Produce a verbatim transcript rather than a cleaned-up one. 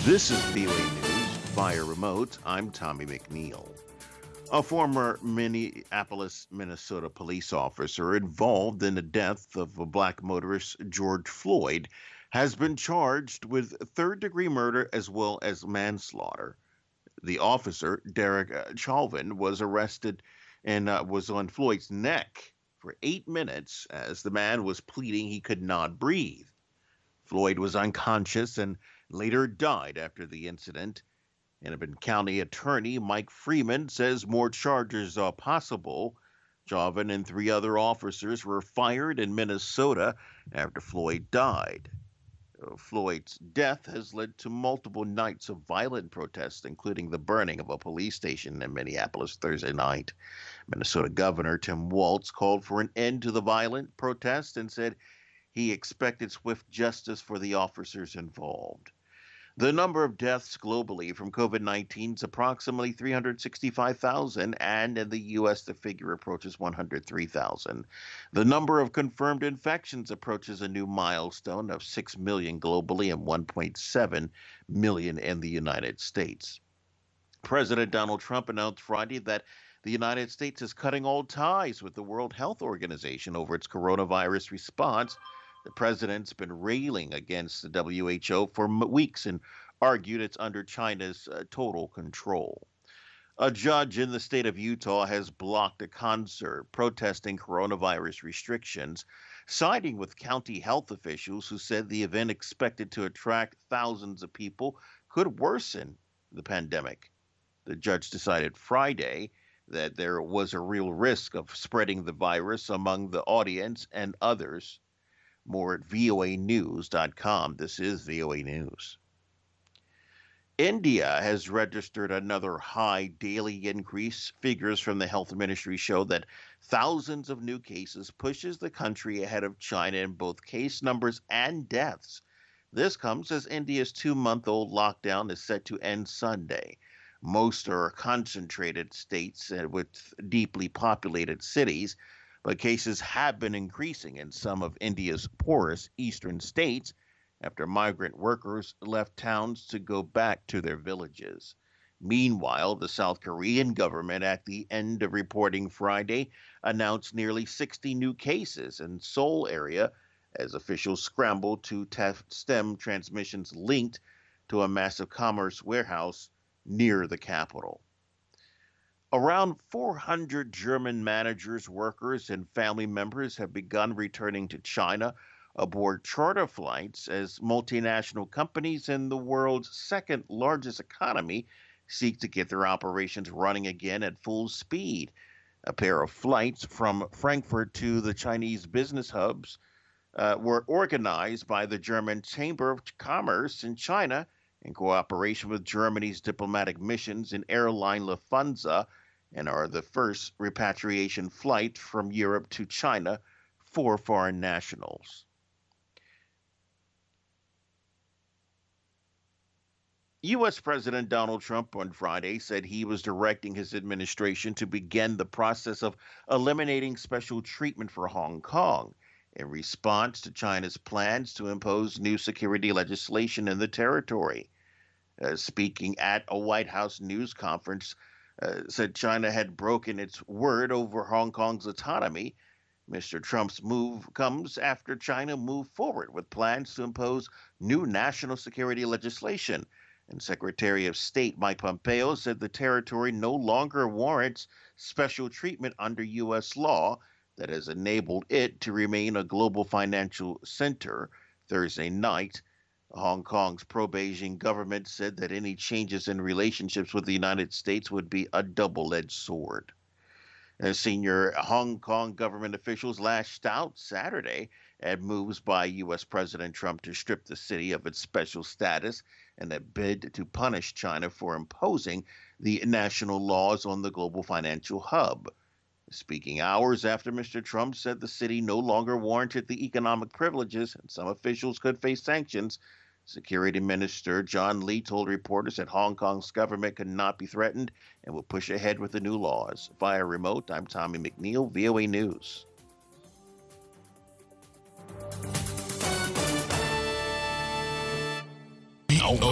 This is V O A News via remote. I'm Tommy McNeil. A former Minneapolis, Minnesota police officer involved in the death of a black motorist, George Floyd, has been charged with third degree murder as well as manslaughter. The officer, Derek uh, Chauvin, was arrested and uh, was on Floyd's neck for eight minutes as the man was pleading he could not breathe. Floyd was unconscious and later died after the incident. Hennepin County Attorney Mike Freeman says more charges are possible. Chauvin and three other officers were fired in Minnesota after Floyd died. Uh, Floyd's death has led to multiple nights of violent protests, including the burning of a police station in Minneapolis Thursday night. Minnesota Governor Tim Walz called for an end to the violent protest and said he expected swift justice for the officers involved. The number of deaths globally from COVID nineteen is approximately three hundred sixty-five thousand, and in the U S, the figure approaches one hundred three thousand. The number of confirmed infections approaches a new milestone of six million globally and one point seven million in the United States. President Donald Trump announced Friday that the United States is cutting all ties with the World Health Organization over its coronavirus response. The president's been railing against the W H O for weeks and argued it's under China's uh, total control. A judge in the state of Utah has blocked a concert protesting coronavirus restrictions, siding with county health officials who said the event, expected to attract thousands of people, could worsen the pandemic. The judge decided Friday that there was a real risk of spreading the virus among the audience and others. More at V O A news dot com. This is V O A News. India has registered another high daily increase. Figures from the health ministry show that thousands of new cases pushes the country ahead of China in both case numbers and deaths. This comes as India's two-month-old lockdown is set to end Sunday. Most are concentrated states with deeply populated cities, but cases have been increasing in some of India's poorest eastern states after migrant workers left towns to go back to their villages. Meanwhile, the South Korean government, at the end of reporting Friday, announced nearly sixty new cases in Seoul area as officials scrambled to stem transmissions linked to a massive commerce warehouse near the capital. Around four hundred German managers, workers, and family members have begun returning to China aboard charter flights as multinational companies in the world's second largest economy seek to get their operations running again at full speed. A pair of flights from Frankfurt to the Chinese business hubs uh, were organized by the German Chamber of Commerce in China in cooperation with Germany's diplomatic missions and airline Lufthansa, and are the first repatriation flight from Europe to China for foreign nationals. U S. President Donald Trump on Friday said he was directing his administration to begin the process of eliminating special treatment for Hong Kong in response to China's plans to impose new security legislation in the territory. Uh, speaking at a White House news conference, Uh, said China had broken its word over Hong Kong's autonomy. Mister Trump's move comes after China moved forward with plans to impose new national security legislation. And Secretary of State Mike Pompeo said the territory no longer warrants special treatment under U S law that has enabled it to remain a global financial center. Thursday night, Hong Kong's pro-Beijing government said that any changes in relationships with the United States would be a double-edged sword. As senior Hong Kong government officials lashed out Saturday at moves by U S. President Trump to strip the city of its special status and a bid to punish China for imposing the national laws on the global financial hub. Speaking hours after Mister Trump said the city no longer warranted the economic privileges and some officials could face sanctions, Security Minister John Lee told reporters that Hong Kong's government could not be threatened and will push ahead with the new laws. Via remote, I'm Tommy McNeil, V O A News.